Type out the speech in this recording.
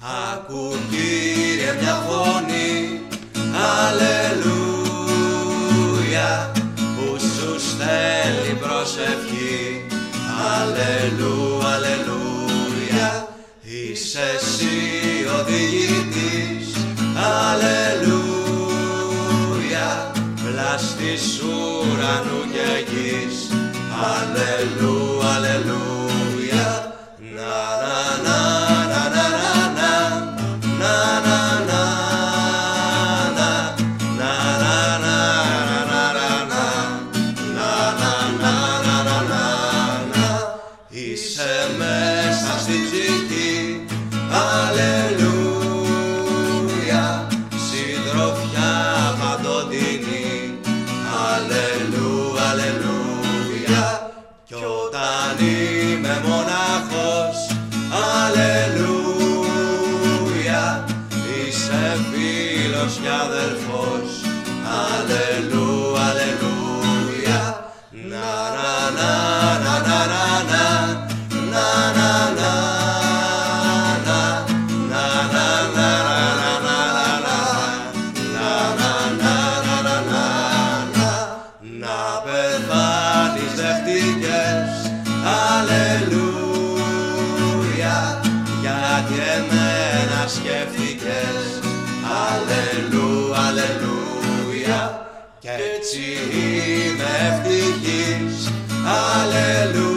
Άκου Κύριε μια φωνή, αλληλούια, που σου στέλνει προσευχή. Αλληλούια, αλληλούια, είσαι εσύ ο διηγητής. Αλληλούια, πλάστης ουρανού και γης. Αλληλούια, αλληλούια, να να να να να να να να να είσαι μέσα στην ψυχή. Αλληλούια, συντροφιά παντοτινή. Αλληλούια, αλληλούια, κι όταν είμαι μοναχός. Αλληλούια, είσαι φίλος και αδελφός. Αλληλούια, αλληλούια, να να να να να να να να να να πεθάνεις δεχτήκες. Αλληλούια, γιατί εμένα σκέφτηκες. Αλληλούια, αλληλούια, κι έτσι είμαι ευτυχής. Αλληλούια.